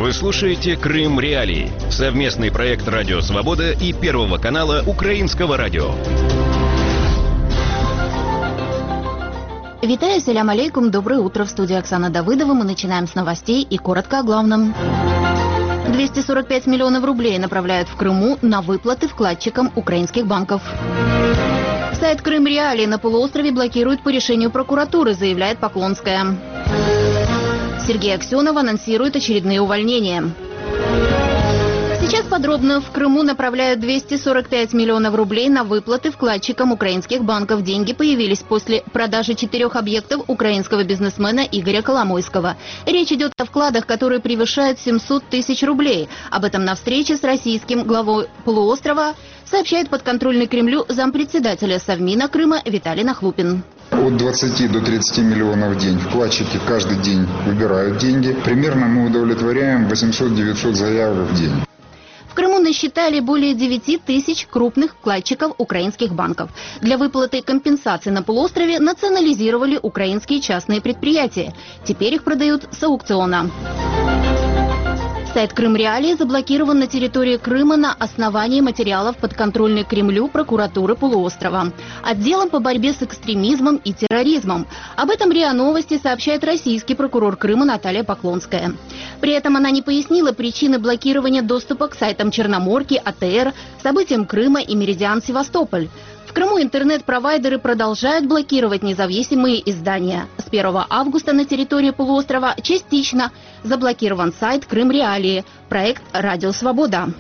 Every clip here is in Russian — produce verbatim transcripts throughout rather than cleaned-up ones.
Вы слушаете «Крым Реалии» — совместный проект «Радио Свобода» и Первого канала Украинского радио. Витаю, салям алейкум, доброе утро, в студии Оксана Давыдова. Мы начинаем с новостей и коротко о главном. двести сорок пять миллионов рублей направляют в Крыму на выплаты вкладчикам украинских банков. Сайт «Крым Реалии» на полуострове блокируют по решению прокуратуры, заявляет Поклонская. Сергей Аксенов анонсирует очередные увольнения. Сейчас подробно. В Крыму направляют двести сорок пять миллионов рублей на выплаты вкладчикам украинских банков. Деньги появились после продажи четырех объектов украинского бизнесмена Игоря Коломойского. Речь идет о вкладах, которые превышают семьсот тысяч рублей. Об этом на встрече с российским главой полуострова сообщает подконтрольный Кремлю зампредседателя Совмина Крыма Виталий Нахлупин. От двадцати до тридцати миллионов в день. Вкладчики каждый день выбирают деньги. Примерно мы удовлетворяем восемьсот-девятьсот заявок в день. В Крыму насчитали более девяти тысяч крупных вкладчиков украинских банков. Для выплаты компенсаций на полуострове национализировали украинские частные предприятия. Теперь их продают с аукциона. Сайт «Крым Реалии» заблокирован на территории Крыма на основании материалов подконтрольной Кремлю прокуратуры полуострова. Отделом по борьбе с экстремизмом и терроризмом. Об этом РИА Новости сообщает российский прокурор Крыма Наталья Поклонская. При этом она не пояснила причины блокирования доступа к сайтам Черноморки, АТР, событиям Крыма и Меридиан Севастополь. В Крыму интернет-провайдеры продолжают блокировать независимые издания. С первого августа на территории полуострова частично заблокирован сайт «Крым Реалии», проект «Радио Свобода».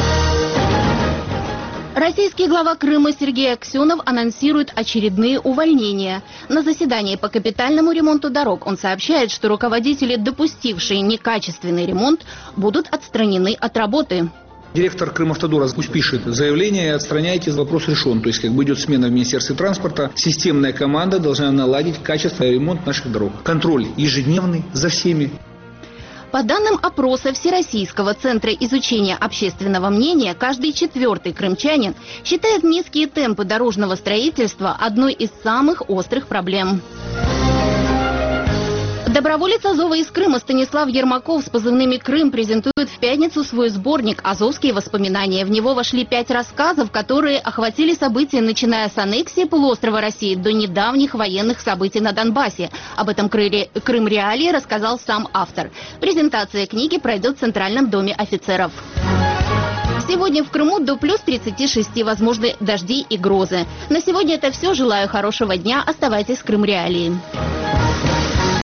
Российский глава Крыма Сергей Аксенов анонсирует очередные увольнения. На заседании по капитальному ремонту дорог он сообщает, что руководители, допустившие некачественный ремонт, будут отстранены от работы. Директор Крымавтодора пусть пишет заявление, отстраняйтесь, вопрос решен. То есть, как бы идет смена в Министерстве транспорта, системная команда должна наладить качественный ремонт наших дорог. Контроль ежедневный за всеми. По данным опроса Всероссийского центра изучения общественного мнения, каждый четвертый крымчанин считает низкие темпы дорожного строительства одной из самых острых проблем. Доброволец Азова из Крыма Станислав Ермаков с позывными «Крым» презентует в пятницу свой сборник «Азовские воспоминания». В него вошли пять рассказов, которые охватили события, начиная с аннексии полуострова России до недавних военных событий на Донбассе. Об этом «Крым Реалии» рассказал сам автор. Презентация книги пройдет в Центральном доме офицеров. Сегодня в Крыму до плюс тридцати шести возможны дожди и грозы. На сегодня это все. Желаю хорошего дня. Оставайтесь с Крым Реалией.